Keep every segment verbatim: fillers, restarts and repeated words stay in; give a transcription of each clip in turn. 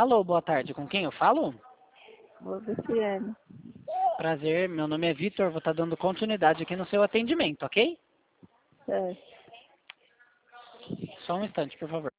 Alô, boa tarde. Com quem eu falo? Ô, Luciane. Prazer, meu nome é Vitor. Vou estar dando continuidade aqui no seu atendimento, ok? Certo. Só um instante, por favor.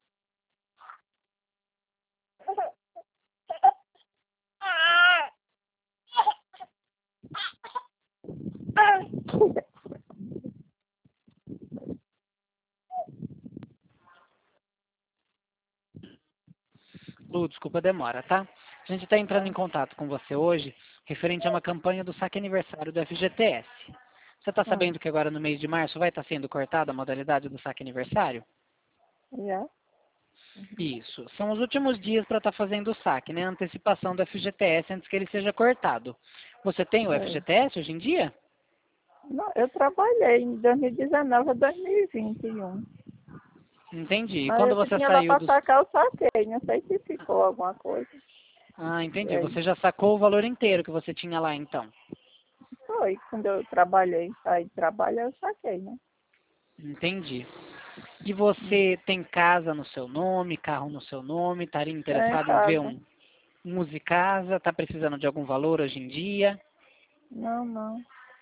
Lu, desculpa a demora, tá? A gente está entrando em contato com você hoje, referente a uma campanha do saque aniversário do F G T S. Você está Ah, sabendo que agora no mês de março vai estar sendo cortada a modalidade do saque aniversário? já? Isso. São os últimos dias para estar fazendo o saque, né? A antecipação do F G T S antes que ele seja cortado. Você tem o Certo. F G T S hoje em dia? Não, eu trabalhei em dois mil e dezenove a dois mil e vinte e um. Entendi. E Mas quando eu que você tinha lá saiu para dos... sacar, eu saquei. Não sei se ficou alguma coisa. Ah, E entendi. aí, Você já sacou o valor inteiro que você tinha lá, então. foi. Quando eu trabalhei, saí de trabalho, eu saquei, né? Entendi. E Hum. você tem casa no seu nome, carro no seu nome, estaria É em interessado em ver casa. um, um Musicasa? Está precisando de algum valor hoje em dia? Não, não.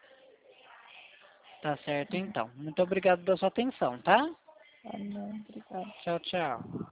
Tá certo, então. Muito obrigado pela sua atenção, tá? Tá, não. Obrigada. Tchau, tchau.